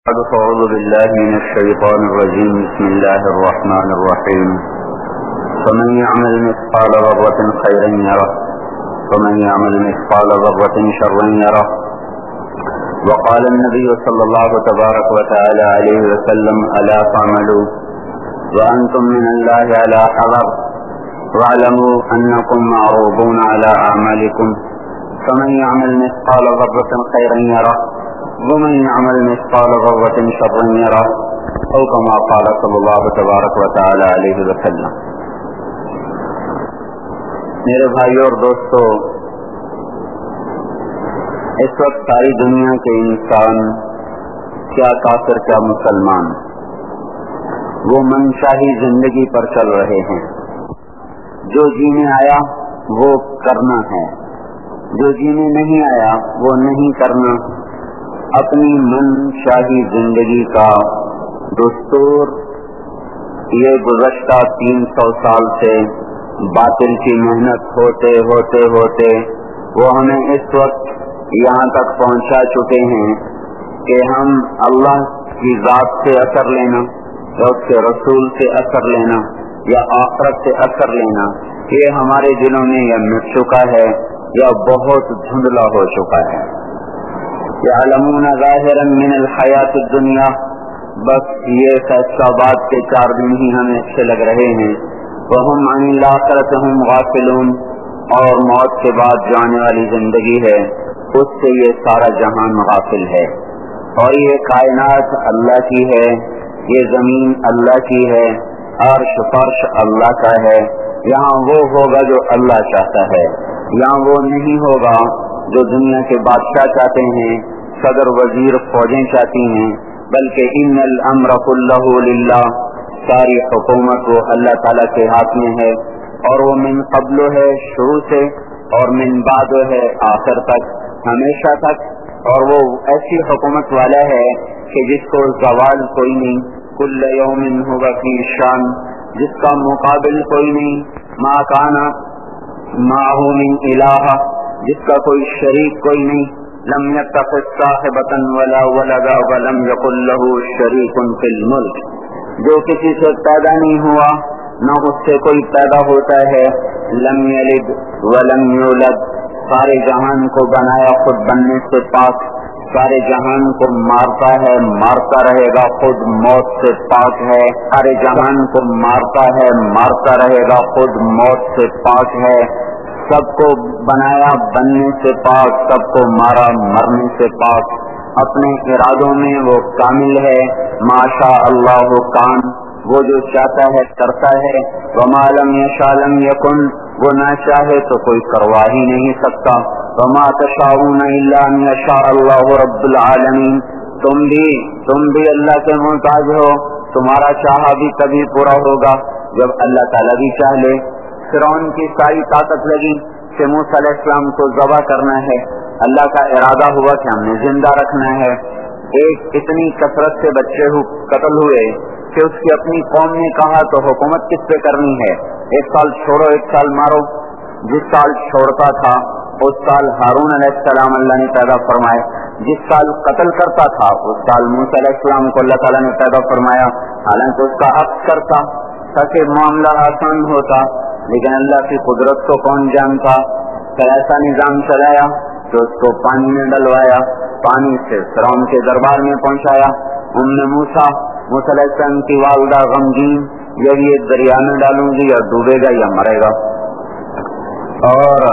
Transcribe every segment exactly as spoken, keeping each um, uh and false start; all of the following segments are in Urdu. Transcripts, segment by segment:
أعوذ بالله من الشيطان الرجيم. بسم الله الرحمن الرحيم. فمن يعمل مثقال ذرة خيرا يره ومن يعمل مثقال ذرة شرا يره. وقال النبي صلى الله تبارك وتعالى عليه وسلم: ألا تعملوا وأنتم من الله على حذر واعلموا أنكم معروضون على أعمالكم فمن يعمل مثقال ذرة خيرا يره ومن يعمل مثقال ذرة شرا يره أو كما قال صلی اللہ تبارک وتعالی علیہ وسلم. میرے بھائیو اور دوستو، اس وقت ساری دنیا کے انسان، کیا کافر کیا مسلمان، وہ منشاہی زندگی پر چل رہے ہیں. جو جینے آیا وہ کرنا ہے، جو جینے نہیں آیا وہ نہیں کرنا. اپنی من شاہی زندگی کا دستور یہ گزشتہ تین سو سال سے باطل کی محنت ہوتے ہوتے ہوتے وہ ہمیں اس وقت یہاں تک پہنچا چکے ہیں کہ ہم اللہ کی ذات سے اثر لینا یا اس کے رسول سے اثر لینا یا آخرت سے اثر لینا، یہ ہمارے دلوں میں یا مٹ چکا ہے یا بہت دھندلا ہو چکا ہے. یعلمون ظاہرا من الحیات الدنیا، بس یہ فیصلہ بات کے چار دن ہی ہمیں اچھے لگ رہے ہیں. وہم عن الآخرۃ ہم غافلون، اور موت کے بعد جو آنے والی زندگی ہے اس سے یہ سارا جہان غافل ہے. اور یہ کائنات اللہ کی ہے، یہ زمین اللہ کی ہے، عرش فرش اللہ کا ہے. یہاں وہ ہوگا جو اللہ چاہتا ہے، یہاں وہ نہیں ہوگا جو دنیا کے بادشاہ چاہتے ہیں، صدر وزیر فوجیں چاہتی ہیں، بلکہ ان الامر کلہ للہ، ساری حکومت وہ اللہ تعالیٰ کے ہاتھ میں ہے. اور وہ من قبل ہے شروع سے، اور من بعد ہے آخر تک، ہمیشہ تک. اور وہ ایسی حکومت والا ہے کہ جس کو زوال کوئی نہیں. کل یوم ہوا فی شان، جس کا مقابل کوئی نہیں. ما کان معہ من الہ، جس کا کوئی شریک کوئی نہیں. لم یتخذ صاحبۃ ولا ولدا ولم یکن لہ شریک فی الملک، جو کسی سے پیدا نہیں ہوا نہ اس سے کوئی پیدا ہوتا ہے. لم یلد ولم یولد، سارے جہان کو بنایا خود بننے سے پاک، سارے جہان کو مارتا ہے مارتا رہے گا خود موت سے پاک ہے. سارے جہان کو مارتا ہے مارتا رہے گا خود موت سے پاک ہے. سب کو بنایا بننے سے پاک، سب کو مارا مرنے سے پاک. اپنے ارادوں میں وہ کامل ہے. ما شاء اللہ کان، وہ جو چاہتا ہے کرتا ہے. وما لم یشاء لم یکن، وہ نہ چاہے تو کوئی کروا ہی نہیں سکتا. وما تشاءون الا ان یشاء اللہ رب العالمین، تم بھی تم بھی اللہ کے محتاج ہو، تمہارا چاہا بھی تبھی پورا ہوگا جب اللہ تعالیٰ بھی چاہ لے. فرعون کی ساری طاقت لگی کہ موسیٰ علیہ السلام کو ذبح کرنا ہے. اللہ کا ارادہ ہوا کہ ہم نے زندہ رکھنا ہے. ایک اتنی کثرت سے بچے قتل ہوئے کہ اس کی اپنی قوم نے کہا تو حکومت کس پہ کرنی ہے، ایک سال چھوڑو ایک سال مارو. جس سال چھوڑتا تھا اس سال ہارون علیہ السلام اللہ نے پیدا فرمائے، جس سال قتل کرتا تھا اس سال موسیٰ علیہ السلام کو اللہ تعالیٰ نے پیدا فرمایا. حالانکہ اس کا عکس کرتا تاکہ معاملہ آسان ہوتا، لیکن اللہ کی قدرت کو کون جانتا. پھر ایسا نظام چلایا کہ اس کو پانی میں ڈلوایا، پانی سے فرعون کے دربار میں پہنچایا. ام موسیٰ موسیٰ علیہ السلام کی والدہ غمگین، یا یہ دریا میں ڈالوں گی یا ڈوبے گا یا مرے گا، اور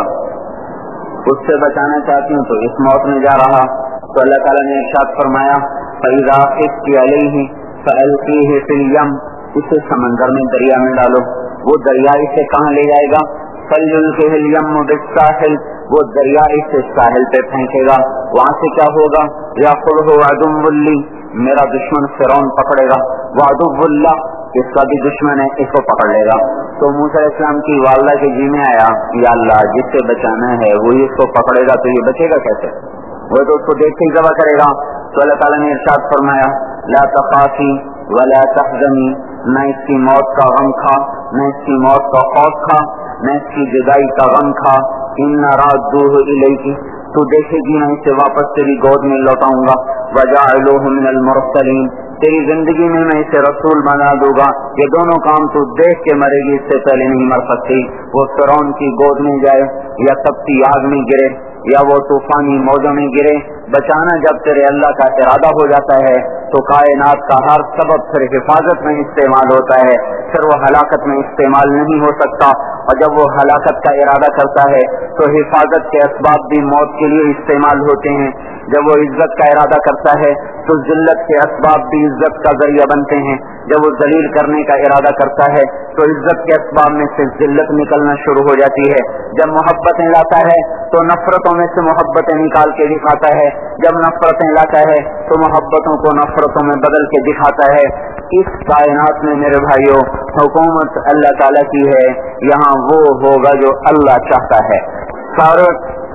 اس سے بچانا چاہتی ہوں تو اس موت میں جا رہا. تو اللہ تعالیٰ نے ارشاد فرمایا: فَإِذَا خِفْتِ عَلَيْهِ فَأَلْقِيهِ فِي الْيَمِّ، اسے سمندر میں دریا میں ڈالو. وہ دریا اسے کہاں لے جائے گا؟ فَلْيُلْقِهِ الْيَمُّ بِالسَّاحِلِ، وہ دریا اسے ساحل پہ پھینکے گا. وہاں سے کیا ہوگا؟ يَأْخُذُهُ عَدُوٌّ لِّي، میرا دشمن فرعون پکڑے گا. وَعَدُوٌّ اللَّهِ، اس کا بھی دشمن ہے، اس کو پکڑ لے گا. تو موسیٰ علیہ السلام کی والدہ کے جی میں آیا، یا اللہ جس سے بچانا ہے وہی اس کو پکڑے گا تو یہ بچے گا کیسے؟ وہ تو اس کو دیکھ کے ہی ذبح کرے گا. تو اللہ تعالیٰ نے ارشاد فرمایا: لا تخافی ولا تحزنی، نہ اس کی موت کا غم کھا، نہ اس کی موت کا خوف کھا، نہ اس کی جدائی کا غم کھا. ان رادوہ الیک، तो देखेगी मैं इसे वापस तेरी गोद में लौटाऊंगा। वजाअलूहु मिनल मुरसलीन, तेरी जिंदगी में मैं इसे रसूल बना दूंगा। ये दोनों काम तू देख के मरेगी, इससे पहले नहीं मर सकती। वो फिरौन की गोद में जाए या तपती आग में गिरे या वो तूफानी मौजों में गिरे, बचाना जब तेरे अल्लाह का इरादा हो जाता है तो कायनात का हर सबब फिर हिफाजत में इस्तेमाल होता है, फिर वो हलाकत में इस्तेमाल नहीं हो सकता। और जब वो हलाकत का इरादा करता है तो हिफाजत के असबाब भी मौत के लिए इस्तेमाल होते हैं। जब वो इज्जत का इरादा करता है तो जिल्लत के असबाब भी इज्जत का जरिया बनते हैं। जब वो जलील करने का इरादा करता है तो इज्जत के असबाब में से जिल्लत निकलना शुरू हो जाती है। जब मोहब्बतें लाता है तो नफरतों में से मोहब्बतें निकाल के दिखाता है। जब नफरतें लाता है तो मोहब्बतों को नफरतों में बदल के दिखाता है। इस कायनात में मेरे भाइयों हुकूमत अल्लाह ताला की है, यहाँ वो होगा जो अल्लाह चाहता है। सारे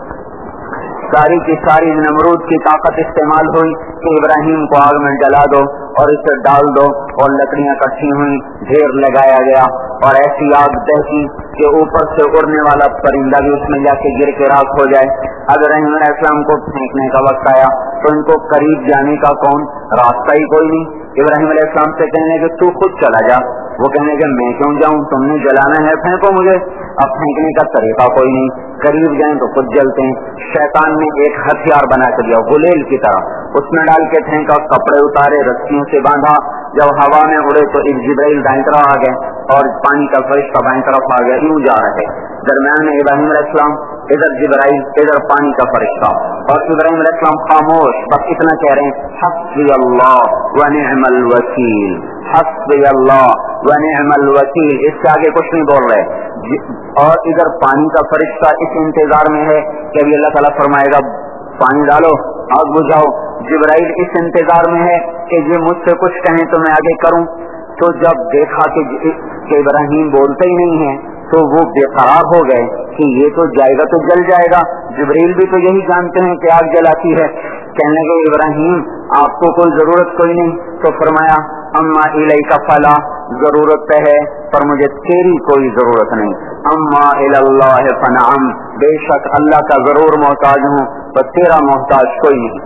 सारी की सारी नमरूद की ताकत इस्तेमाल हुई कि इब्राहिम को आग में जला दो और इसे डाल दो, और लकड़ियां इकट्ठी हुई, ढेर लगाया गया और ऐसी आग दहकी कि ऊपर से उड़ने वाला परिंदा भी उसमें जाके गिर के राख हो जाए। अब इब्राहिम अलैहिस्सलाम को फेंकने का वक्त आया तो इनको करीब जाने का कौन रास्ता ही कोई नहीं। इब्राहिम अलैहिस्सलाम से कहने कि तू खुद चला जा, वो कहने कि मैं क्यों जाऊं, तुमने जलाना है फेंको मुझे। अब फेंकने का तरीका कोई नहीं, करीब जाएं तो खुद जलते हैं। शैतान ने एक हथियार बना कर दिया गुलेल की तरह, उसमें डाल के फेंका, कपड़े उतारे, रस्सियों से बांधा। जब हवा में उड़े तो एक जिब्राइल दाईं तरफ आ गए और पानी का फरिश्ता बाईं तरफ आ गया, यूं जा रहे। दरम्यान में इब्राहिम अलैहिस्सलाम, इधर जिब्राइल, इधर पानी का फरिश्ता, और इब्राहिम अलैहिस्सलाम खामोश, बस इतना कह रहे हैं हस्बी अल्लाह व निअमल वकील, हस्बी अल्लाह व निअमल वकील, इससे आगे कुछ नहीं बोल रहे। और इधर पानी का फरिश्ता इस इंतजार में है कि अभी अल्लाह ताला फरमाएगा पानी डालो, आग बुझाओ। जिब्राइल इस इंतजार में है कि ये मुझसे कुछ कहें तो मैं आगे करूं। तो जब देखा कि, कि इब्राहिम बोलते ही नहीं है तो वो बेकरार हो गए कि ये तो जाएगा तो जल जाएगा। जिब्राइल भी तो यही जानते हैं कि आग जलाती है। कहने लगे इब्राहिम आपको कोई जरूरत कोई नहीं। तो फरमाया अम्मा इलैका फला, जरूरत है पर मुझे तेरी कोई जरूरत नहीं। अम्मा इलल्लाह फनअम, बेशक अल्लाह का जरूर मोहताज हूँ पर तेरा मोहताज कोई नहीं।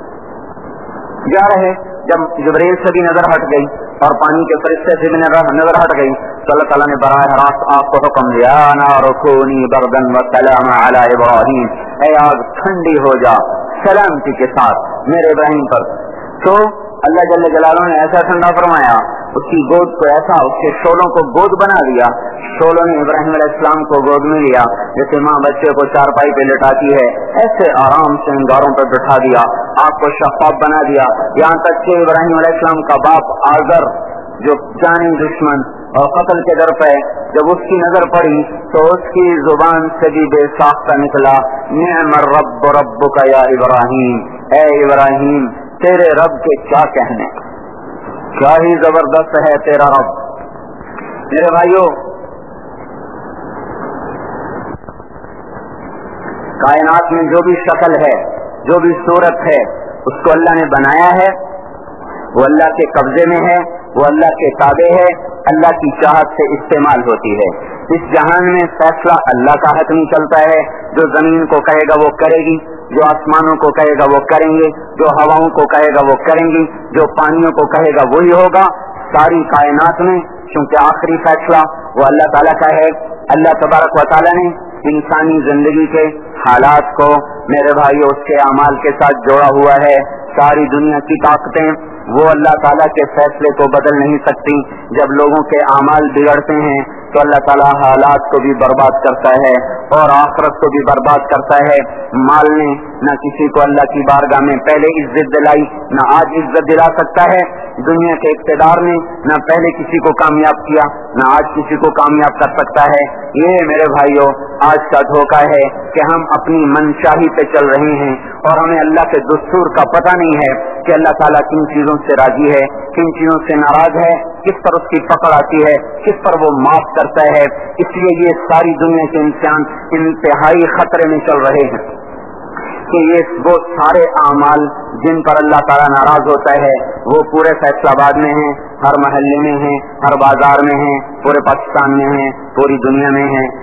जा रहे जब जिब्राइल से भी नजर हट गई और पानी के फरिश्ते से भी नजर हट गई तो अल्लाह ताला ने बराह रास्त आपको हुक्म दिया नारु कूनी बरदन व सलाम अला इब्राहिम, ऐ आग ठंडी हो जा सलामती के साथ मेरे इब्राहिम पर। तो अल्लाह जल्ल जलालुहु ने ऐसा ठंडा फरमाया, उसकी गोद को ऐसा, उसके शोलों को गोद बना दिया। शोलों ने इब्राहिम अलैहिस्सलाम को गोद में लिया, जैसे माँ बच्चे को चारपाई पे लिटाती है ऐसे आराम से अंगारों पर बिठा दिया, आग को शफाफ बना दिया। यहाँ तक कि इब्राहिम अलैहिस्सलाम का बाप आजर जो जानी दुश्मन और कत्ल के दर पे, जब उसकी नजर पड़ी तो उसकी जुबान से भी बेसाख्ता निकला निअमर रब्ब रब्बुका या इब्राहिम, ऐ इब्राहिम तेरे रब के क्या कहने, क्या ही जबरदस्त है तेरा रब। मेरे भाइयों कायनात में जो भी शक्ल है, जो भी सूरत है, उसको अल्लाह ने बनाया है, वो अल्लाह के कब्जे में है, वो अल्लाह के ताबे है, अल्लाह की चाहत से इस्तेमाल होती है। इस जहान में फैसला अल्लाह का हक नहीं चलता है। जो जमीन को कहेगा वो करेगी, जो आसमानों को कहेगा वो करेंगे, जो हवाओं को कहेगा वो करेंगी, जो पानियों को कहेगा वही होगा। सारी कायनात में क्योंकि आखिरी फैसला वो अल्लाह ताला का है। अल्लाह तबारक व तआला ने इंसानी जिंदगी के हालात को मेरे भाई उसके अमाल के साथ जोड़ा हुआ है। सारी दुनिया की ताकतें वो अल्लाह ताला के फैसले को बदल नहीं सकती। जब लोगों के अमाल बिगड़ते हैं तो अल्लाह ताला हालात को भी बर्बाद करता है और आखिरत को भी बर्बाद करता है। माल ने न किसी को अल्लाह की बारगाह में पहले इज्जत दिलाई, न आज इज्जत दिला सकता है। दुनिया के इक़्तिदार ने न पहले किसी को कामयाब किया, न आज किसी को कामयाब कर सकता है। ये मेरे भाइयों आज का धोखा है कि हम अपनी मनशाही पे चल रहे हैं और हमें अल्लाह के दस्तूर का पता नहीं है कि अल्लाह ताला किन चीजों से राजी है, किन चीजों से नाराज है, किस पर उसकी पकड़ आती है, किस पर वो माफ करता है। इसलिए ये सारी दुनिया के इंसान इंतहाई खतरे में चल रहे हैं कि ये वो सारे आमाल जिन पर अल्लाह ताला नाराज होता है वो पूरे फैसलाबाद में हैं, हर महल्ले में हैं, हर बाजार में हैं, पूरे पाकिस्तान में हैं, पूरी दुनिया में हैं।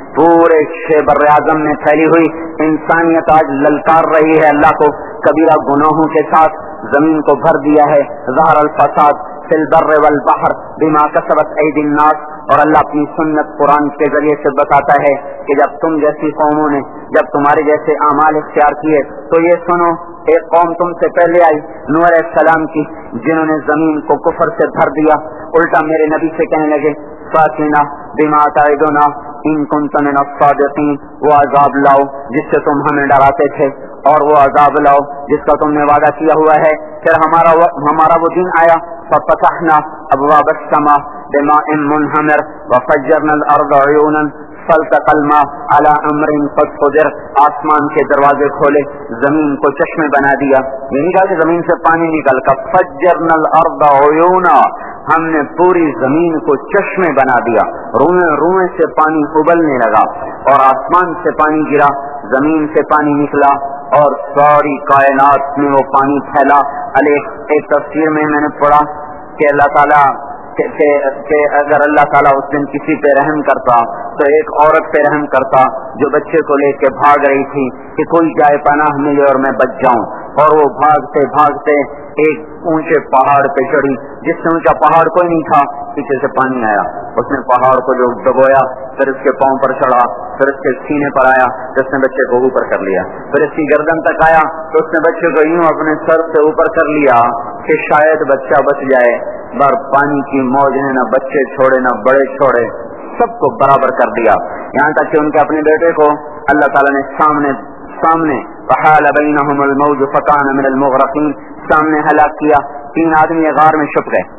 پورے شبر اعظم میں پھیلی ہوئی انسانیت آج للکار رہی ہے اللہ کو. کبیرہ گناہوں کے ساتھ زمین کو بھر دیا ہے. ظہر الفساد فی البر والبحر بما کسبت ایدی الناس. اور اللہ اپنی سنت قرآن کے ذریعے سے بتاتا ہے کہ جب تم جیسی قوموں نے جب تمہارے جیسے اعمال اختیار کیے تو یہ سنو، ایک قوم تم سے پہلے آئی نوح علیہ السلام کی، جنہوں نے زمین کو کفر سے بھر دیا. الٹا میرے نبی سے کہنے لگے فاتنا بما تعدنا ان کنت من الصادقین، وہ عذاب لاؤ جس سے تم ہمیں ڈراتے تھے، اور وہ عذاب لاؤ جس کا تم نے وعدہ کیا ہوا ہے. پھر ہمارا ہمارا وہ دن آیا ففتحنا ابواب السماء بماء منہمر وفجرنا الارض عیونا فالتقى الماء على امر قد قدر. آسمان کے دروازے کھولے، زمین کو چشمے بنا دیا. یہ نہیں کہا کہ زمین سے پانی نکل کر فجرنا الارض عیونا، ہم نے پوری زمین کو چشمے بنا دیا، روئیں روئیں سے پانی ابلنے لگا، اور آسمان سے پانی گرا، زمین سے پانی نکلا، اور ساری کائنات میں وہ پانی پھیلا. ایک تفسیر میں میں نے پڑھا کہ اللہ تعالیٰ کہ, کہ اگر اللہ تعالیٰ اس دن کسی پہ رحم کرتا تو ایک عورت پہ رحم کرتا جو بچے کو لے کے بھاگ رہی تھی کہ کوئی جائے پناہ ملے اور میں بچ جاؤں. اور وہ بھاگتے بھاگتے ایک اونچے پہاڑ پہ چڑھی، جس سے اونچا پہاڑ کوئی نہیں تھا، پیچھے سے پانی آیا، اس نے پہاڑ کو جو دبویا، پھر اس کے پاؤں پر چڑھا، پھر اس کے سینے پر آیا تو اس نے بچے کو اوپر کر لیا، پھر اس کی گردن تک آیا تو اس نے بچے کو یوں اپنے سر سے اوپر کر لیا کہ شاید بچہ بچ جائے. بار پانی کی موج نے نہ بچے چھوڑے نہ بڑے چھوڑے، سب کو برابر کر دیا، یہاں تک کہ ان کے اپنے بیٹے کو اللہ تعالیٰ نے سامنے سامنے فحال بینہم الموج فکان من المغرقین، سامنے ہلاک کیا. تین آدمی غار میں چھپ گئے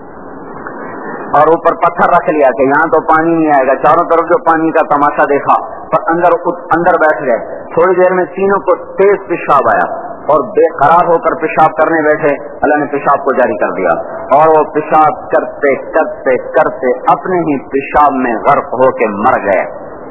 اور اوپر پتھر رکھ لیا کہ یہاں تو پانی نہیں آئے گا. چاروں طرف جو پانی کا تماشا دیکھا پر اندر اندر بیٹھ گئے. تھوڑی دیر میں تینوں کو تیز پیشاب آیا اور بے قرار ہو کر پیشاب کرنے بیٹھے. اللہ نے پیشاب کو جاری کر دیا اور وہ پیشاب کرتے کرتے کرتے اپنے ہی پیشاب میں غرق ہو کے مر گئے.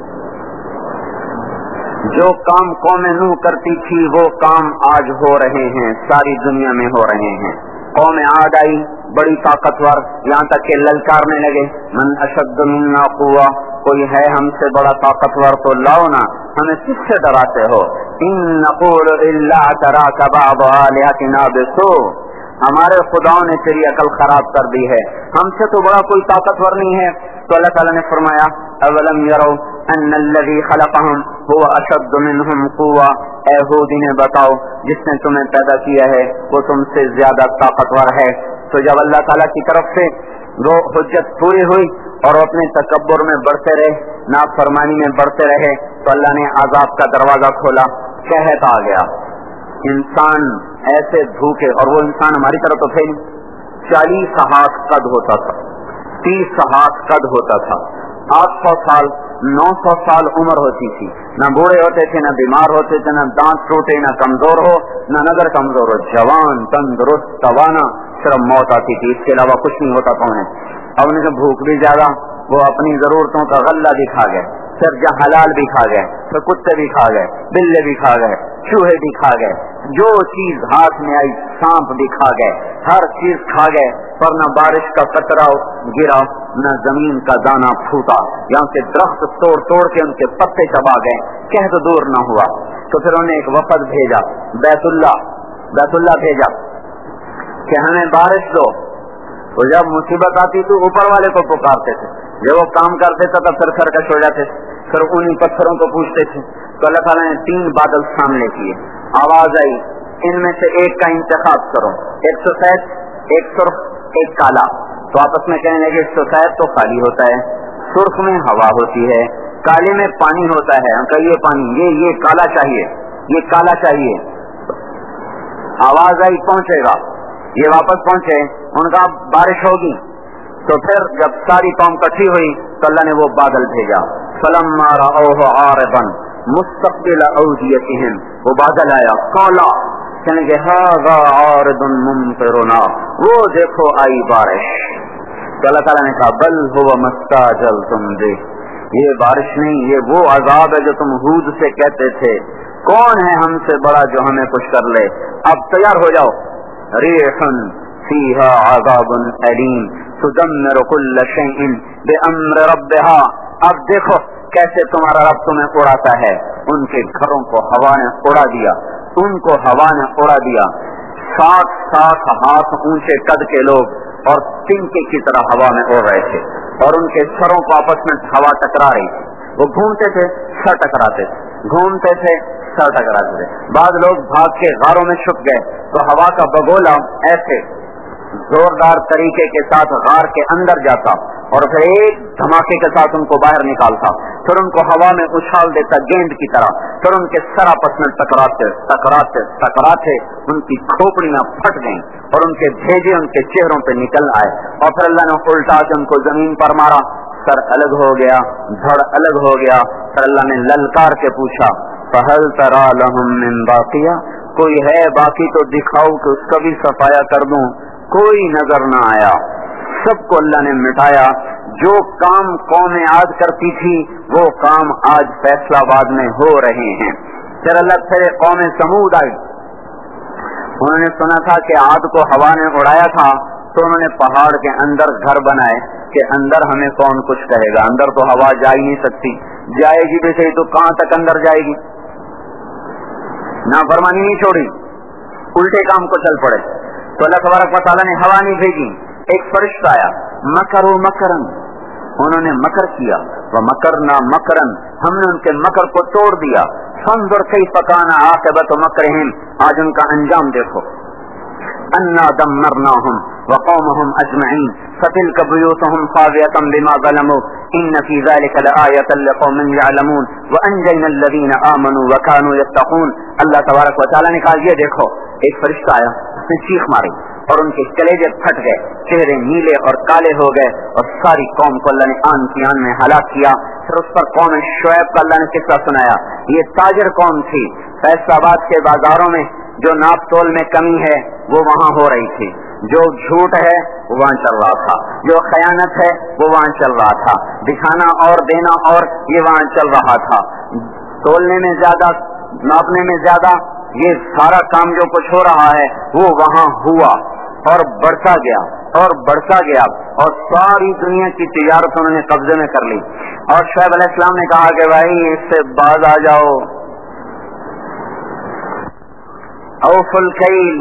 جو کام قوم نوح کرتی تھی وہ کام آج ہو رہے ہیں، ساری دنیا میں ہو رہے ہیں. قوم عاد آئی بڑی طاقتور، یہاں تک کہ للکارنے لگے من اشد منا قوہ، کوئی ہے ہم سے بڑا طاقتور تو لاؤ نا، ہمیں کس سے ڈراتے ہو. ان نقول الا تراک بعض آلہتنا بسوء، ہمارے خداؤں نے تیری عقل خراب کر دی ہے، ہم سے تو بڑا کوئی طاقتور نہیں ہے. تو اللہ تعالیٰ نے فرمایا اولم یروا ان الذی خلقہم هو اشد منہم قوہ، اے ہود انہیں بتاؤ جس نے تمہیں پیدا کیا ہے وہ تم سے زیادہ طاقتور ہے. تو جب اللہ تعالیٰ کی طرف سے وہ حجت پوری ہوئی اور وہ اپنے تکبر میں بڑھتے رہے، نافرمانی میں بڑھتے رہے، تو اللہ نے عذاب کا دروازہ کھولا. قحط آ گیا، انسان ایسے بھوکے، اور وہ انسان ہماری طرف تو تھے چالیس ہاتھ قد ہوتا تھا، تیس ہاتھ قد ہوتا تھا، آٹھ سو سال نو سو سال عمر ہوتی تھی، نہ بوڑھے ہوتے تھے، نہ بیمار ہوتے تھے، نہ دانت ٹوٹے، نہ کمزور ہو، نہ نظر کمزور ہو، جوان تندرست توانا، صرف موت آتی تھی، اس کے علاوہ کچھ نہیں ہوتا تھا انہیں. اب ان کی بھوک بھی زیادہ، وہ اپنی ضرورتوں کا غلہ بھی کھا گئے، پھر جہاں حلال بھی کھا گئے، پھر کتے بھی کھا گئے، بلے بھی کھا گئے، چوہے بھی کھا گئے، جو چیز ہاتھ میں آئی سانپ بھی کھا گئے، ہر چیز کھا گئے. پر نہ بارش کا قطرہ گرا، نہ زمین کا دانہ پھوٹا، یہاں سے درخت توڑ توڑ کے ان کے پتے چبا گئے، قحط دور نہ ہوا. تو پھر انہوں نے ایک وفد بھیجا، بیت اللہ بیت اللہ بھیجا کہ ہمیں بارش دو. تو جب مصیبت آتی تو اوپر والے کو پکارتے تھے، جب وہ کام کرتے تھے تو پھر سرکش ہو جاتے تھے، پھر انہیں پتھروں کو پوچھتے تھے. تو اللہ تعالیٰ نے تین بادل سامنے کیے، آواز آئی ان میں سے ایک کا انتخاب کرو، ایک سفید، ایک سرخ، ایک کالا. تو آپس میں کہنے لگے سفید تو خالی ہوتا ہے، سرخ میں ہوا ہوتی ہے، کالے میں پانی ہوتا ہے. ہم کہیے پانی، یہ یہ کالا چاہیے، یہ کالا چاہیے. آواز آئی پہنچے گا، یہ واپس پہنچے، ان کا بارش ہوگی. تو پھر جب ساری قوم کٹھی ہوئی تو اللہ نے وہ بادل بھیجا. فلما رأوه عارضا مستقبل اودیتهم، وہ بادل آیا کالا، کہنے کہ ھذا عارض ممطرنا، وہ دیکھو آئی بارش. تو اللہ تعالیٰ نے کہا بل هو ما استعجلتم به، یہ بارش نہیں، یہ وہ عذاب ہے جو تم ہود سے کہتے تھے. کون ہے ہم سے بڑا جو ہمیں کچھ کر لے؟ اب تیار ہو جاؤ. ریح فیہا عذاب علیم تدمر کل شیء بامر ربها. اب دیکھو कैसे तुम्हारा रब तुम्हें उड़ाता है। उनके घरों को हवा ने उड़ा दिया, उनको हवा ने उड़ा दिया। सात सात हाथ ऊंचे कद के लोग और तिनके की तरह हवा में उड़ रहे थे और उनके सरों को आपस में हवा टकरा रही थी। वो घूमते थे, सर टकराते थे, घूमते थे, सर टकराते थे। बाद लोग भाग के गारों में छुप गए तो हवा का बगोला ऐसे जोरदार तरीके के साथ गार के अंदर जाता और फिर एक धमाके के साथ उनको बाहर निकालता, फिर उनको हवा में उछाल देता गेंद की तरह, फिर उनके सर आपस में टकराते टकराते टकराते उनकी खोपड़ियां फट गईं और उनके भेजे उनके चेहरों पे निकल आए और फिर अल्लाह ने उल्टा के उनको जमीन पर मारा। सर अलग हो गया, धड़ अलग हो गया। फिर अल्लाह ने ललकार के पूछा, फहल तरा लहुम मिन बाकिया, कोई है बाकी तो दिखाओ कि उसका भी सफाया कर दूं। कोई नजर न आया, सबको अल्लाह ने मिटाया। जो काम कौम आद करती थी वो काम आज फैसलाबाद में हो रहे हैं। फिर अल्लाह से कौम समूद आई, उन्होंने सुना था कि आद को हवा ने उड़ाया था तो उन्होंने पहाड़ के अंदर घर बनाए कि अंदर हमें कौन कुछ कहेगा, अंदर तो हवा जा ही नहीं सकती, जाएगी भी सही तो कहां तक अंदर जाएगी। नाफरमानी नहीं छोड़ी, उल्टे काम को चल पड़े तो अल्लाह तबारक व तआला ने हवा नहीं भेजी। एक फरिश्ता आया, मकरो मकरन, उन्होंने मकर किया, वह मकरना मकरन, हमने उनके मकर को तोड़ दिया। फंजुर कैफ काना आक़िबतु मकरिहिम, आज उनका अंजाम देखो। अन्ना दम्मरनाहुम व कौमहुम अजमईन फतिल्क बुयूतुहुम खावियतन बिमा ज़लमू इन्न फी ज़ालिका लआयतन लिक़ौमिन यअलमून व अंजयना अल्लज़ीना आमनू व कानू यत्तक़ून। अल्लाह तबारक व तआला ने कहा, ये देखो, एक फरिश्ता आया, उसने चीख मारी और उनके कलेजे फट गए, चेहरे नीले और काले हो गए और सारी कौम को अल्लाह ने आन की आन में हलाक किया। फिर उस पर कौम शुएब का अल्लाह ने किस्सा सुनाया। ये ताजर कौम थी, फैसलाबाद के बाजारों में जो नाप तोल में कमी है वो वहाँ हो रही थी, जो झूठ है वो वहाँ चल रहा था, जो खयानत है वो वहाँ चल रहा था, दिखाना और देना और ये वहाँ चल रहा था। तोलने में ज्यादा, नापने में ज्यादा, ये सारा काम जो कुछ हो रहा है वो वहाँ हुआ और बढ़ता गया और बढ़ता गया और सारी दुनिया की तिजारत उन्होंने कब्जे में कर ली। और शुएब अलैहिस्सलाम ने कहा कि भाई इससे बाज आ जाओ, औफुल कैल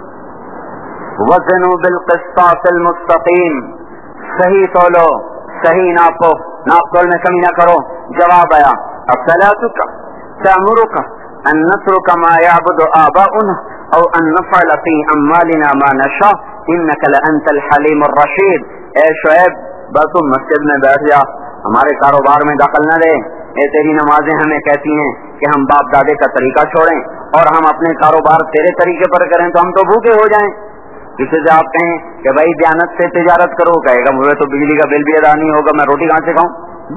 वज़नु बिल क़िस्तासिल मुस्तक़ीम, सही तोलो, सही नापो, नाप तोल में कमी न करो। जवाब आया, अफ़लातुका तअमुरुका अन नत्रुका मा यअबुदु आबाउना औ अन नफ़अल फ़ी अम्वालिना मा नशा इन्नका लअंतल हलीमुर रशीद। ए शुएब, बस तुम मस्जिद में बैठ जा, हमारे कारोबार में दखल न दे। ए तेरी नमाजें हमें कहती हैं कि हम बाप दादे का तरीका छोड़ें और हम अपने कारोबार तेरे तरीके पर करें तो हम तो भूखे हो जाएं। किसी से आप कहें कि भाई दयानत से तिजारत करो, कहेगा मुझे तो बिजली का बिल भी अदा नहीं होगा, मैं रोटी कहाँ से खाऊं।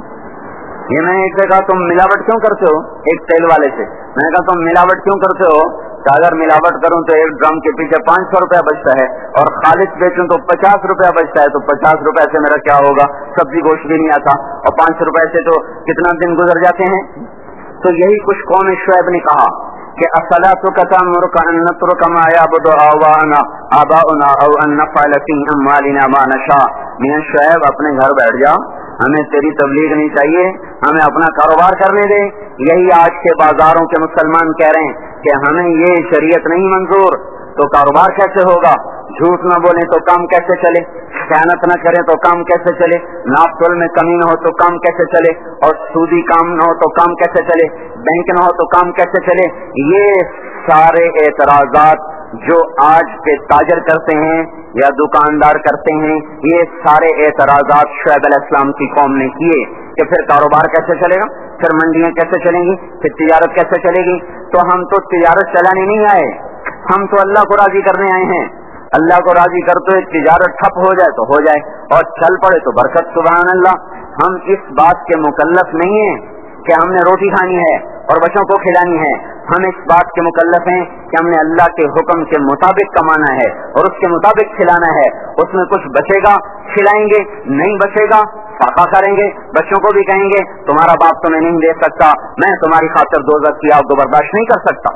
ये मैंने एक से कहा तुम मिलावट क्यों करते हो, एक तेल वाले से मैंने कहा तुम मिलावट क्यों करते हो, तो अगर मिलावट करूं तो एक ड्रम के पीछे पाँच सौ रुपया बचता है और खालिद बेचूं तो पचास रुपया बचता है, तो पचास रुपए से मेरा क्या होगा, सब्जी गोश्त भी नहीं आता और पाँच सौ रुपए से तो कितना दिन गुजर जाते हैं। तो यही कुछ कौम शुएब ने कहा कि अस्सलातुका तअमुरुका अन नत्रुका मा यअबुदु आबाउना आबाउना औ अन नफ़अल फ़ी अम्वालिना मा नशा। मियां शुएब, अपने घर बैठ जा, हमें तेरी तबलीग नहीं चाहिए, हमें अपना कारोबार करने दे। यही आज के बाजारों के मुसलमान कह रहे हैं कि हमें ये शरीयत नहीं मंजूर, तो कारोबार कैसे होगा, झूठ न बोले तो काम कैसे चले, खयानत न करें तो काम कैसे चले, नाप तोल में कमी न हो तो काम कैसे चले, और सूदी काम न हो तो काम कैसे चले, बैंक न हो तो काम कैसे चले। ये सारे एतराजात जो आज के ताजर करते हैं या दुकानदार करते हैं, ये सारे एतराजात शुएब अलैहिस्सलाम की कौम ने किए कि फिर कारोबार कैसे चलेगा, फिर मंडियां कैसे चलेंगी, फिर तिजारत कैसे चलेगी। तो हम तो तिजारत चलाने नहीं आए, हम तो अल्लाह को राजी करने आए हैं। अल्लाह को राजी कर तो तिजारत ठप हो जाए तो हो जाए और चल पड़े तो बरकत, सुभान अल्लाह। हम इस बात के मुकल्लफ नहीं है कि हमने रोटी खानी है और बच्चों को खिलानी है, हम इस बात के मुकल्लफ हैं कि हमने अल्लाह के हुक्म के मुताबिक कमाना है और उसके मुताबिक खिलाना है। उसमें कुछ बचेगा खिलाएंगे, नहीं बचेगा फाका करेंगे, बच्चों को भी कहेंगे तुम्हारा बाप तुम्हें नहीं दे सकता, मैं तुम्हारी खातिर दोज़ख की आग को बर्दाश्त नहीं कर सकता।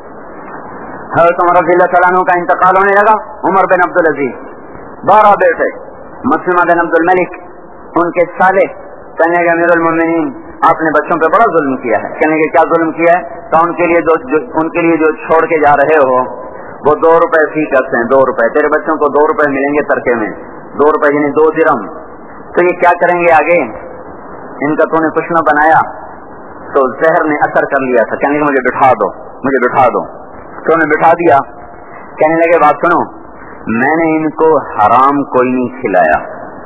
हज़रत उमर रज़ियल्लाहु तआला अन्हु का इंतकाल होने लगा। उमर बिन अब्दुल अजीज, बारह बेटे, मसलमा बिन अब्दुल मलिक उनके साले, कहने के अमीरुल मोमिनीन آپ نے بچوں پہ بڑا ظلم کیا ہے. کہنے کے کیا ظلم کیا ہے؟ تو ان کے لیے جو, جو ان کے لیے جو چھوڑ کے جا رہے ہو وہ دو روپے فی کرتے ہیں. دو روپے تیرے بچوں کو دو روپے ملیں گے ترکے میں, دو روپے یعنی دو درہم. تو یہ کیا کریں گے آگے؟ ان کا تو نے کچھ نہ بنایا تو زہر نے اثر کر لیا تھا. کہنے لگے مجھے بٹھا دو مجھے بٹھا دو. تو انہیں بٹھا دیا. کہنے لگے بات سنو, میں نے ان کو حرام کوئی نہیں کھلایا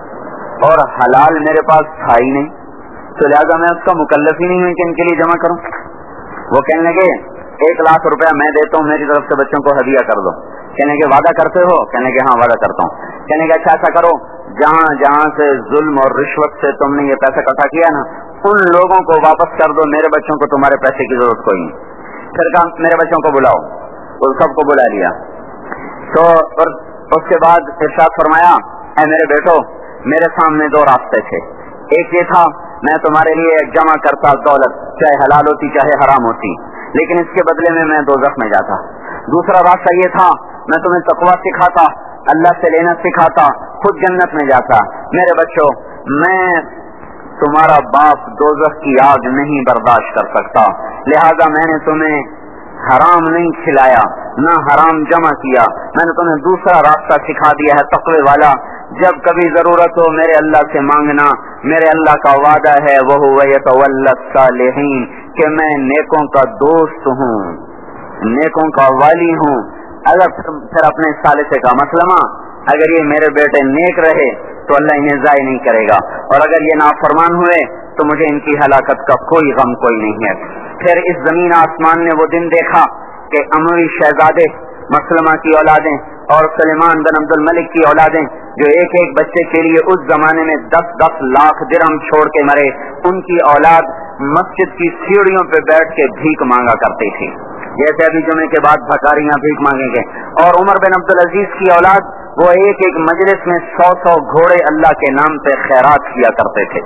اور حلال میرے پاس تھا ہی نہیں, تو لہٰذا میں اس کا مکلف ہی نہیں ہوں کہ ان کے لیے جمع کروں. وہ کہنے لگے ایک لاکھ روپیہ میں دیتا ہوں, میری طرف سے بچوں کو ہدیہ کر دو. کہنے کے وعدہ کرتے ہو؟ کہنے کے ہاں وعدہ کرتا ہوں. کہنے کے اچھا ایسا کرو, جہاں جہاں سے ظلم اور رشوت سے تم نے یہ پیسہ اکٹھا کیا نا, ان لوگوں کو واپس کر دو, میرے بچوں کو تمہارے پیسے کی ضرورت کوئی نہیں. پھر کہا میرے بچوں کو بلاؤ, ان سب کو بلا لیا. تو اس کے بعد ارشاد فرمایا, اے میرے بیٹو, میرے سامنے دو راستے تھے. ایک یہ تھا میں تمہارے لیے جمع کرتا دولت, چاہے حلال ہوتی چاہے حرام ہوتی, لیکن اس کے بدلے میں میں دوزخ میں جاتا. دوسرا راستہ یہ تھا میں تمہیں تقویٰ سکھاتا, اللہ سے لینا سکھاتا, خود جنت میں جاتا. میرے بچوں, میں تمہارا باپ دوزخ کی آگ نہیں برداشت کر سکتا, لہذا میں نے تمہیں حرام نہیں کھلایا نہ حرام جمع کیا, میں نے تمہیں دوسرا راستہ سکھا دیا ہے تقوی والا. جب کبھی ضرورت ہو میرے اللہ سے مانگنا, میرے اللہ کا وعدہ ہے وَهُوَ يَتَوَلَّى الصَّالِحِينَ کہ میں نیکوں کا دوست ہوں, نیکوں کا والی ہوں. اگر پھر اپنے ثالثے کا مسلمہ, اگر یہ میرے بیٹے نیک رہے تو اللہ انہیں ضائع نہیں کرے گا, اور اگر یہ نافرمان ہوئے تو مجھے ان کی ہلاکت کا کوئی غم کوئی نہیں ہے. پھر اس زمین آسمان نے وہ دن دیکھا کہ اموی شہزادے مسلمہ کی اولادیں اور سلیمان بن عبد الملک کی اولادیں جو ایک ایک بچے کے لیے اس زمانے میں دس دس لاکھ درہم چھوڑ کے مرے, ان کی اولاد مسجد کی سیڑھیوں پہ بیٹھ کے بھیک مانگا کرتی تھی, جیسے ابھی جمعے کے بعد بھکاریاں بھیک مانگیں گے. اور عمر بن عبد العزیز کی اولاد وہ ایک ایک مجلس میں سو سو گھوڑے اللہ کے نام پہ خیرات کیا کرتے تھے.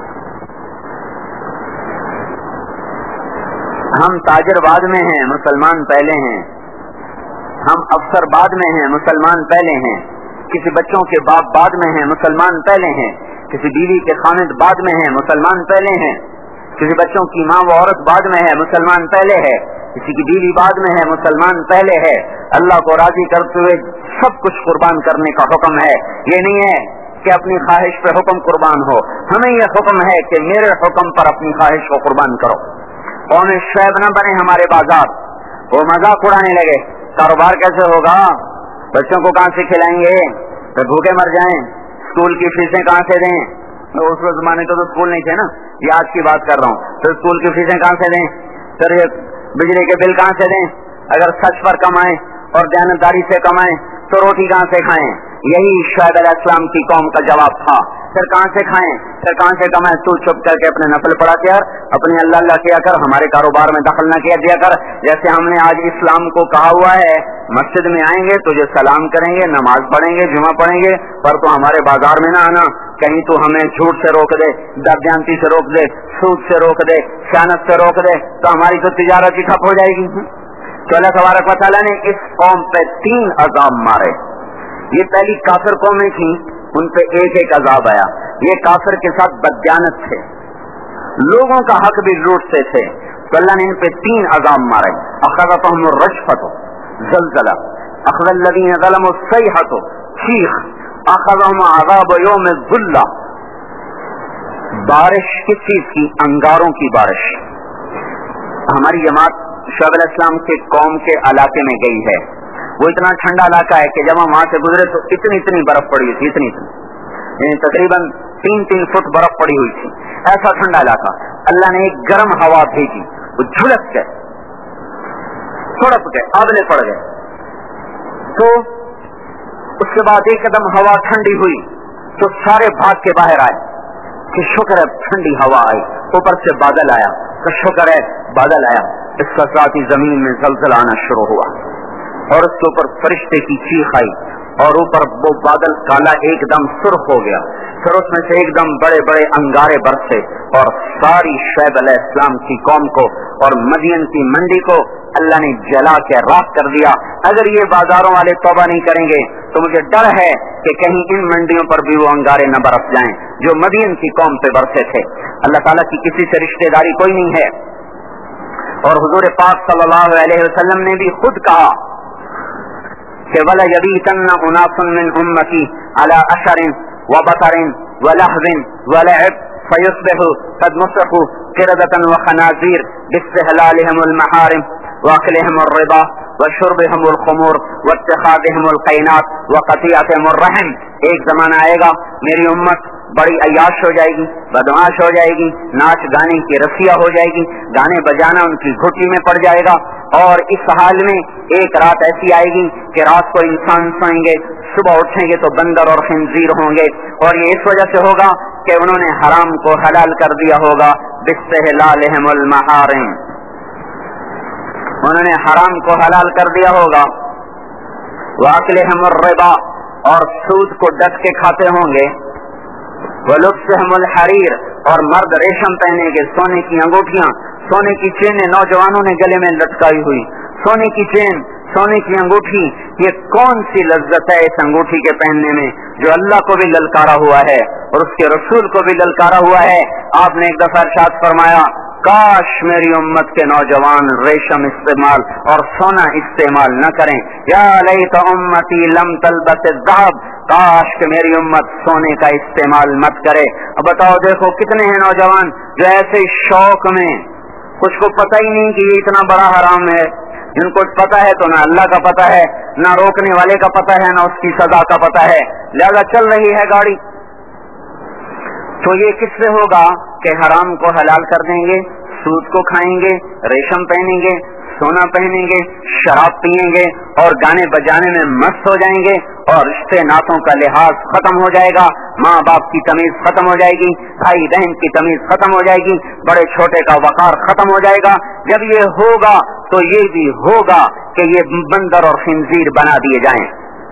ہم تاجر بعد میں ہیں, مسلمان پہلے ہیں. ہم افسر بعد میں ہیں, مسلمان پہلے ہیں. کسی بچوں کے باپ بعد میں ہیں, مسلمان پہلے ہیں. کسی بیوی کے خامد بعد میں ہیں, مسلمان پہلے ہیں. کسی بچوں کی ماں و عورت بعد میں ہے, مسلمان پہلے ہے. کسی کی بیوی بعد میں ہے, مسلمان پہلے ہے. اللہ کو راضی کرتے ہوئے سب کچھ قربان کرنے کا حکم ہے. یہ نہیں ہے کہ اپنی خواہش پہ حکم قربان ہو, ہمیں یہ حکم ہے کہ میرے حکم پر اپنی خواہش کو قربان کرو. قوم شعیب نہ بنے ہمارے بازار, وہ مذاق اڑانے لگے, کاروبار کیسے ہوگا, بچوں کو کہاں سے کھلائیں گے, تو بھوکے مر جائیں, اسکول کی فیسیں کہاں سے دیں. اس زمانے کو تو اسکول نہیں تھے نا, یہ آج کی بات کر رہا ہوں. تو اسکول کی فیسیں کہاں سے دیں, پھر بجلی کے بل کہاں سے دیں, اگر سچ پر کمائیں اور دیانتداری سے کمائیں تو روٹی کہاں سے کھائیں. یہی شعیب علیہ السلام کی قوم کا جواب تھا. پھر کہاں سے کھائیں, پھر کہاں سے کمائیں, تو چپ کر کے اپنے نفل پڑھا کیا کر, اپنی اللہ اللہ کیا کر, ہمارے کاروبار میں دخل نہ کیا دیا کر. جیسے ہم نے آج اسلام کو کہا ہوا ہے, مسجد میں آئیں گے تو جو سلام کریں گے, نماز پڑھیں گے, جمعہ پڑھیں گے, پر تو ہمارے بازار میں نہ آنا. کہیں تو ہمیں جھوٹ سے روک دے, بددیانتی سے روک دے, سود سے روک دے, خیانت سے روک دے, تو ہماری تو تجارت ہی ٹھپ ہو جائے گی. تو اللہ تبارک و تعالیٰ نے اس قوم پہ تین عذاب مارے. یہ پہلی کافر قومیں تھیں, ان پہ ایک ایک عذاب آیا. یہ کافر کے ساتھ بددیانت تھے, لوگوں کا حق بھی لوٹتے تھے, تو اللہ نے ان پہ تین عذاب مارے. اخذتهم الرجفة زلزلہ, اخذ الذین ظلموا الصیحة چیخ, اخذهم عذاب یوم الظلہ. بارش کس چیز کی؟ انگاروں کی بارش. ہماری جماعت شعیب علیہ السلام کے قوم کے علاقے میں گئی ہے. وہ اتنا ٹھنڈا علاقہ ہے کہ جب ہم وہاں سے گزرے تو اتنی اتنی برف پڑی ہوئی تھی, اتنی اتنی یعنی تقریباً تین تین فٹ برف پڑی ہوئی تھی. ایسا ٹھنڈا علاقہ. اللہ نے ایک گرم ہوا بھیجی, وہ جھلس گئے, سڑپ گئے, آدلے پڑ گئے. تو اس کے بعد ایک قدم ہوا ٹھنڈی ہوئی تو سارے بھاگ کے باہر آئے کہ شکر ہے ٹھنڈی ہوا آئی. اوپر سے بادل آیا تو شکر ہے بادل آیا. اس کا ساتھ ہی زمین میں زلزلہ آنا شروع ہوا اور اس کے اوپر فرشتے کی چیخ آئی, اور اوپر وہ بادل کالا ایک دم سرخ ہو گیا. پھر اس میں سے ایک دم بڑے بڑے انگارے برسے اور ساری شعیب علیہ السلام کی قوم کو اور مدین کی منڈی کو اللہ نے جلا کے راکھ کر دیا. اگر یہ بازاروں والے توبہ نہیں کریں گے تو مجھے ڈر ہے کہ کہیں ان منڈیوں پر بھی وہ انگارے نہ برس جائیں جو مدین کی قوم پہ برسے تھے. اللہ تعالیٰ کی کسی سے رشتہ داری کوئی نہیں ہے. اور حضور پاک صلی اللہ علیہ وسلم نے بھی خود کہا کہ وَلَا يَبِيتَنَّ أُنَاسٌ مِّنْ أُمَّتِي عَلَىٰ أَشَرٍ وَبَطَرٍ وَلَهْوٍ وَلَعِبٍ فَيُصْبِحُوا قَدْ مُسِخُوا قِرَدَةً وَخَنَازِيرَ بِاسْتِحْلَالِهِمُ الْمَحَارِمَ وَأَكْلِهِمُ الرِّبَا وَشُرْبِهِمُ الْخُمُورَ وَاتِّخَاذِهِمُ الْقَيْنَاتِ وَقَطِيعَتِهِمُ الرَّحِمِ. ایک زمانہ آئے گا میری امت بڑی عیاش ہو جائے گی، بدمعاش ہو جائے گی، ناچ گانے کی رسیہ ہو جائے گی، گانے بجانا ان کی گھٹی میں پڑ جائے گا. اور اس حال میں ایک رات ایسی آئے گی کہ رات کو انسان سوئیں گے، صبح اٹھیں گے تو بندر اور خنزیر ہوں گے. اور یہ اس وجہ سے ہوگا کہ انہوں نے حرام کو حلال کر دیا ہوگا. باستحلالہم المحارم، انہوں نے حرام کو حلال کر دیا ہوگا. واکلہم الربا، اور سود کو ڈس کے کھاتے ہوں گے. ولبسہم الحریر، اور مرد ریشم پہنے گے، سونے کی انگوٹھیاں، سونے کی چینیں نوجوانوں نے گلے میں لٹکائی ہوئی. سونے کی چین، سونے کی انگوٹھی، یہ کون سی لذت ہے اس انگوٹھی کے پہننے میں جو اللہ کو بھی للکارا ہوا ہے اور اس کے رسول کو بھی للکارا ہوا ہے. آپ نے ایک دفعہ ارشاد فرمایا کاش میری امت کے نوجوان ریشم استعمال اور سونا استعمال نہ کریں. یا لیت امتی لم تلبس الذهب، کاش کہ میری امت سونے کا استعمال مت کرے. اب بتاؤ دیکھو کتنے ہیں نوجوان جو ایسے شوق میں، کچھ کو پتہ ہی نہیں کہ یہ اتنا بڑا حرام ہے. جن کو پتہ ہے تو نہ اللہ کا پتہ ہے، نہ روکنے والے کا پتہ ہے، نہ اس کی سزا کا پتہ ہے، لہذا چل رہی ہے گاڑی. تو یہ کس سے ہوگا کہ حرام کو حلال کر دیں گے، سود کو کھائیں گے، ریشم پہنیں گے، سونا پہنیں گے، شراب پیئیں گے اور گانے بجانے میں مست ہو جائیں گے اور رشتے ناتوں کا لحاظ ختم ہو جائے گا، ماں باپ کی تمیز ختم ہو جائے گی، بھائی بہن کی تمیز ختم ہو جائے گی، بڑے چھوٹے کا وقار ختم ہو جائے گا. جب یہ ہوگا تو یہ بھی ہوگا کہ یہ بندر اور خنزیر بنا دیے جائیں.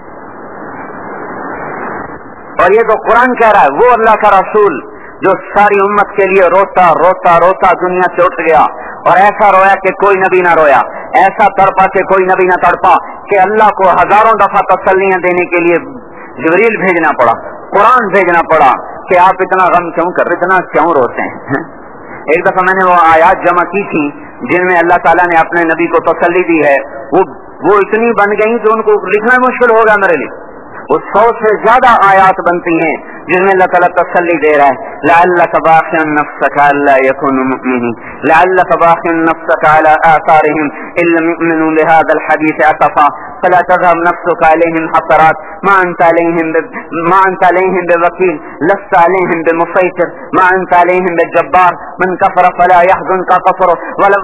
اور یہ تو قرآن کہہ رہا ہے، وہ اللہ کا رسول جو ساری امت کے لیے روتا روتا روتا دنیا سے اٹھ گیا اور ایسا رویا کہ کوئی نبی نہ رویا، ایسا تڑپا کہ کوئی نبی نہ تڑپا، کہ اللہ کو ہزاروں دفعہ تسلیاں دینے کے لیے جبریل بھیجنا پڑا، قرآن بھیجنا پڑا کہ آپ اتنا غم کیوں کر رہے، اتنا کیوں روتے ہیں. ایک دفعہ میں نے وہ آیات جمع کی تھی جن میں اللہ تعالیٰ نے اپنے نبی کو تسلی دی ہے، وہ وہ اتنی بن گئی کہ ان کو لکھنا مشکل ہوگا میرے لیے. وہ سو سے زیادہ آیات بنتی ہیں جن میں اللہ تعالیٰ تسلی دے رہا ہے. لعلک باخع نفسک الا یکونوا مؤمنین، لعلک باخع نفسک علی آثارہم ان لم یؤمنوا بهذا الحدیث اسفا فلا تذهب نفسك عليهم حسرات ما انت عليهم ما انت عليهم بوكيل لست عليهم بمسيطر ما انت عليهم بالجبار من كفر فلا يحزنك كفره ولا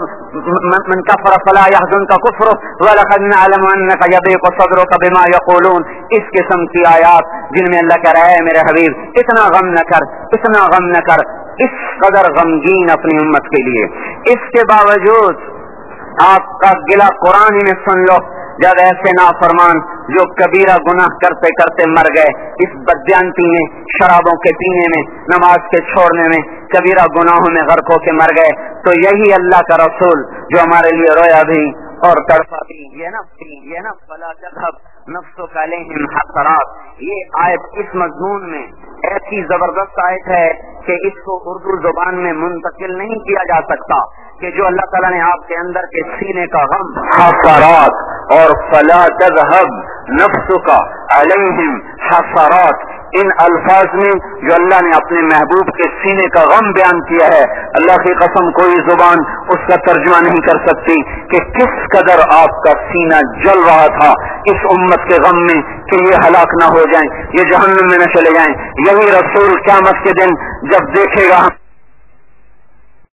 من كفر فلا يحزنك كفره ولقد نعلم انك يضيق صدرك بما يقولون. اس قسم کی آیات جن میں اللہ کہہ رہا ہے میرے حبیب اتنا غم نہ کر، اتنا غم نہ کر، اس قدر غمگین اپنی امت کے لیے. اس کے باوجود آپ کا گلا قرآن ہی میں سن لو، جب ایسے نافرمان جو کبیرہ گناہ کرتے کرتے مر گئے اس بدیانتی میں، شرابوں کے پینے میں، نماز کے چھوڑنے میں، کبیرہ گناہوں میں غرق ہو کے مر گئے، تو یہی اللہ کا رسول جو ہمارے لیے رویا بھی اور تڑپا بھی. یہ نفسی یہ نفس فلا تذهب نفسک علیہم حسرات، یہ آیت اس مضمون میں ایسی زبردست آیت ہے کہ اس کو اردو زبان میں منتقل نہیں کیا جا سکتا کہ جو اللہ تعالیٰ نے آپ کے اندر کے سینے کا غم حسرات اور فلا تذهب نفسک علیہم حسرات، ان الفاظ میں جو اللہ نے اپنے محبوب کے سینے کا غم بیان کیا ہے، اللہ کی قسم کوئی زبان اس کا ترجمہ نہیں کر سکتی کہ کس قدر آپ کا سینہ جل رہا تھا اس امت کے غم میں کہ یہ ہلاک نہ ہو جائیں، یہ جہنم میں نہ چلے جائیں. یہی رسول قیامت کے دن جب دیکھے گا